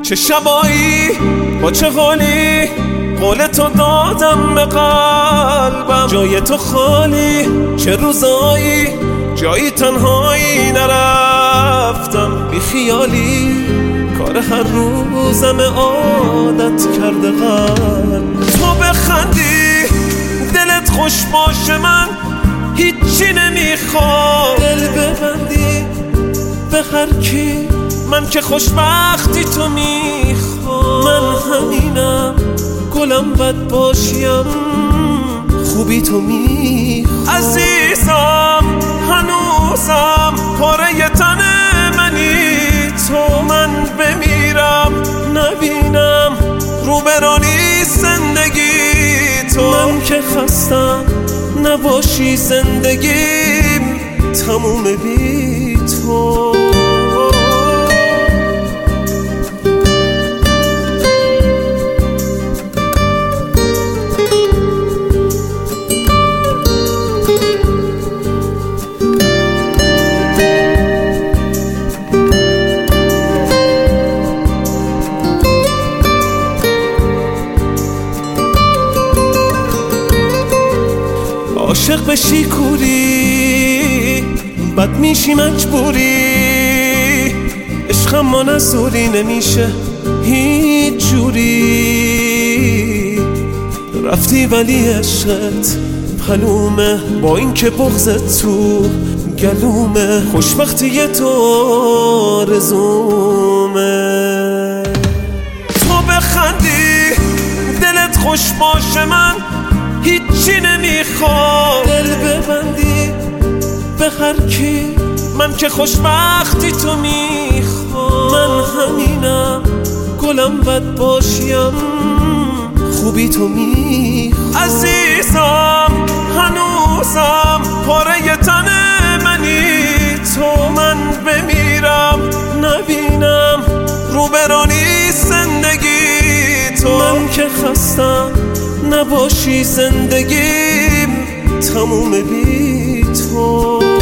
چه شبایی با چه حالی قول تو دادم به قلبم، جای تو خالی چه روزایی جایی تنهایی نرفتم، بی خیالی کار هر روزم عادت کرده قلب. تو بخندی دلت خوش باشه من هیچی نمیخوام، دل ببندی به هر کی من که خوشبختی تو میخوام. من همینم گلم بد باشیم خوبی تو میخوام. عزیزم هنوزم پاره تن منی تو، من بمیرم نبینم رو برانی زندگی تو. من که خستم نباشی زندگیم تموم بی تو. عاشق بشی کوری بد میشی مجبوری، عشقم ما نزوری نمیشه هیچ جوری. رفتی ولی عشقت پلومه با این که بغضت تو گلومه، خوشبختی تو آرزومه. تو بخندی دلت خوش باشه من هیچی نمیخوام، دل ببندی به هر کی من که خوشبختی تو میخوام. من همینم گلم بد باشیم خوبی تو میخوام. عزیزم هنوزم پاره تن منی تو، من بمیرم نبینم رو برانی زندگی تو. من که خستم نباشی زندگیم تموم بی تو.